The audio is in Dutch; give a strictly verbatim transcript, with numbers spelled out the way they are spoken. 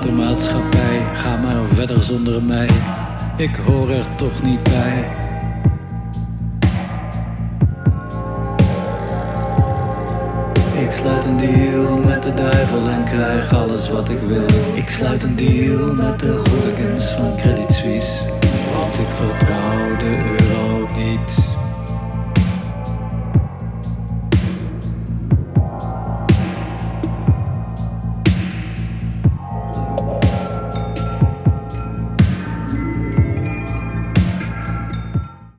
de maatschappij. Ga maar verder zonder mij, ik hoor er toch niet bij. Ik sluit een deal met de duivel en krijg alles wat ik wil. Ik sluit een deal met de hooligans van Credit Suisse, want ik vertrouw de euro niet.